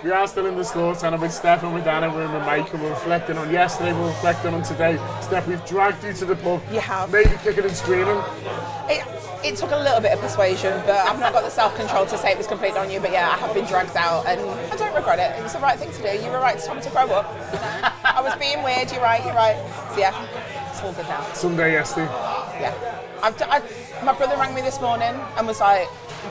We are still in the Slow Tanner with Steph and with Anna. We're in with Mike and we're reflecting on yesterday, we're reflecting on today. Steph, we've dragged you to the pub. You have. Maybe kicking and screaming. It took a little bit of persuasion, but I've not got the self-control to say it was completely on you. But yeah, I have been dragged out, and I don't regret it. It was the right thing to do. You were right. It's time to grow up. I was being weird. You're right. So yeah, it's all good now. Sunday yesterday. Yeah. My brother rang me this morning and was like,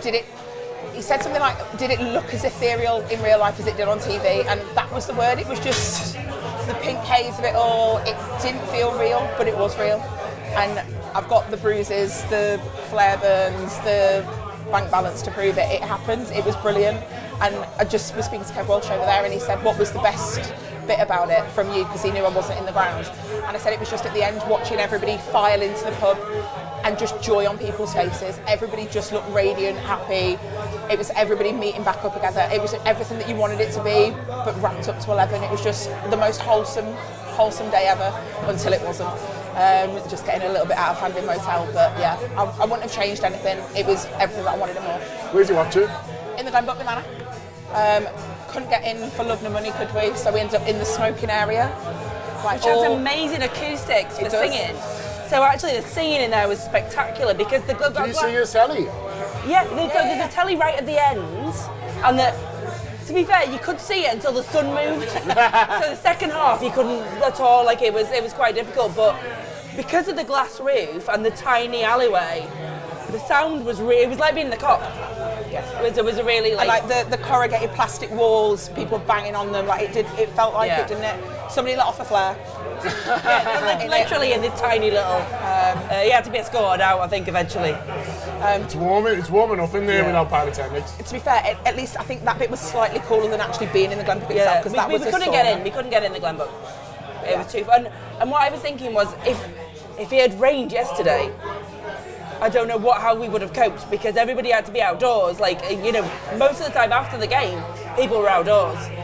he said something like, did it look as ethereal in real life as it did on TV? And that was the word. It was just the pink haze of it all. It didn't feel real, but it was real. And I've got the bruises, the flare burns, the bank balance to prove it. It happened. It was brilliant. And I just was speaking to Kev Walsh over there, and he said, what was the best bit about it from you? Because he knew I wasn't in the ground. And I said it was just at the end, watching everybody file into the pub and just joy on people's faces. Everybody just looked radiant, happy. It was everybody meeting back up together. It was everything that you wanted it to be, but ramped up to 11. It was just the most wholesome day ever until it wasn't. Just getting a little bit out of hand in motel, but yeah, I wouldn't have changed anything. It was everything that I wanted and more. Where'd you watch it? In the Glenbuck with Anna. Couldn't get in for love nor money, could we? So we ended up in the smoking area. Which has amazing acoustics for singing. So actually the singing in there was spectacular because the good. Did you see your telly? Yeah, there's a telly right at the end, and to be fair, you could see it until the sun moved. So the second half you couldn't at all. Like it was quite difficult, but because of the glass roof and the tiny alleyway, the sound was it was like being in the cop. It was a really like. And like the corrugated plastic walls, people banging on them. Like it felt like it, didn't it? Somebody let off a flare. Yeah, literally in this tiny little. You had to be escorted out, I think, eventually. It's warm enough in there without pyrotechnics. To be fair, at least I think that bit was slightly cooler than actually being in the Glenbuck itself. Because we couldn't get in. We couldn't get in the Glenbuck. It was too fun. And what I was thinking was, if it had rained yesterday, I don't know how we would have coped because everybody had to be outdoors. Like, most of the time after the game, people were outdoors.